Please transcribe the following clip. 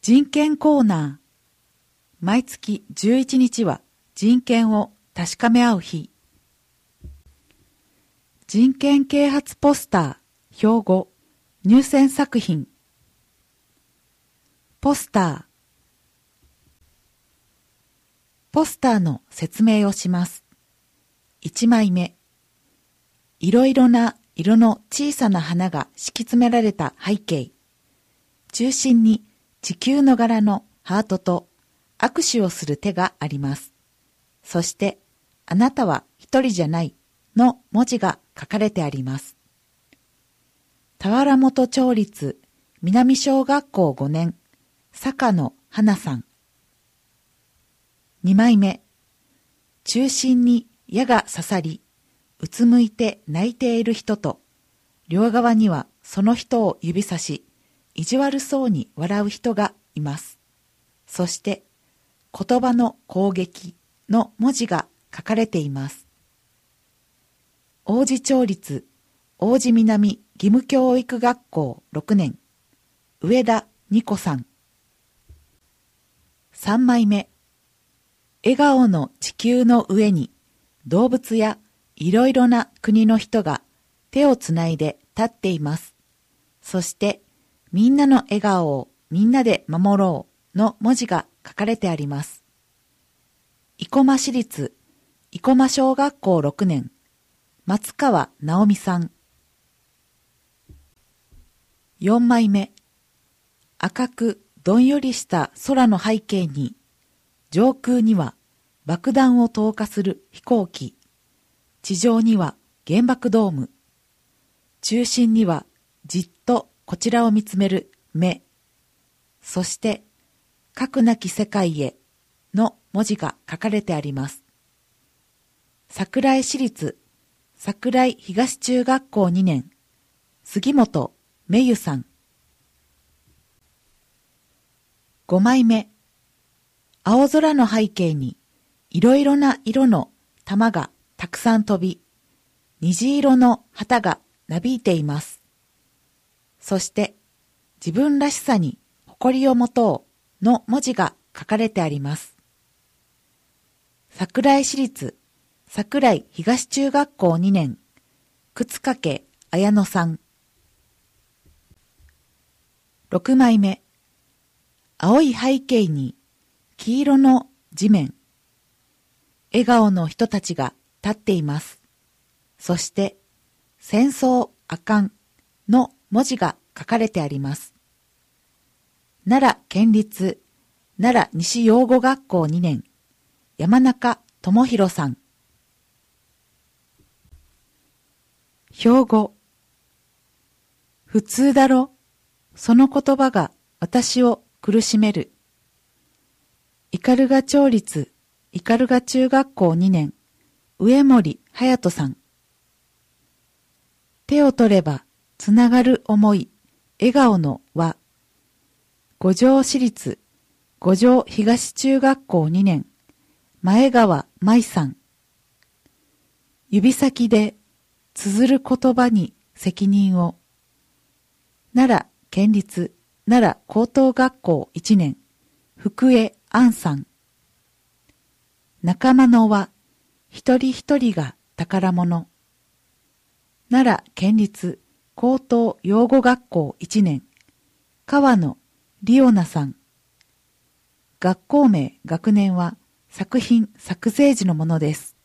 人権コーナー。毎月11日は人権を確かめ合う日。人権啓発ポスター、標語、入選作品。ポスター。ポスターの説明をします。1枚目。いろいろな色の小さな花が敷き詰められた背景。中心に地球の柄のハートと握手をする手があります。そして、あなたは一人じゃないの文字が書かれてあります。田原本町立南小学校5年、坂野花さん。2枚目。中心に矢が刺さり、うつむいて泣いている人と、両側にはその人を指さし、意地悪そうに笑う人がいます。そして、言葉の攻撃の文字が書かれています。王子町立王子南義務教育学校6年、上田二子さん。3枚目。笑顔の地球の上に動物やいろいろな国の人が手をつないで立っています。そしてみんなの笑顔をみんなで守ろうの文字が書かれてあります。生駒市立生駒小学校6年、松川直美さん。4枚目。赤くどんよりした空の背景に、上空には爆弾を投下する飛行機、地上には原爆ドーム、中心にはじっとこちらを見つめる目、そして核なき世界への文字が書かれてあります。桜井市立桜井東中学校2年、杉本めゆさん。5枚目。青空の背景にいろいろな色の玉がたくさん飛び、虹色の旗がなびいています。そして自分らしさに誇りを持とうの文字が書かれてあります。桜井市立桜井東中学校2年、靴掛綾乃さん。6枚目。青い背景に黄色の地面。笑顔の人たちが立っています。そして、戦争あかんの文字が書かれてあります。奈良県立奈良西養護学校2年、山中智博さん。標語。普通だろ。その言葉が私を苦しめる。斑鳩町立斑鳩中学校2年、上森隼人さん。手を取ればつながる思い、笑顔の輪。五条市立五条東中学校2年、前川舞さん。指先で綴る言葉に責任を。奈良県立奈良高等学校1年、福江杏さん。仲間の輪、一人一人が宝物。奈良県立高等養護学校1年、川野里央奈さん。学校名、学年は作品作成時のものです。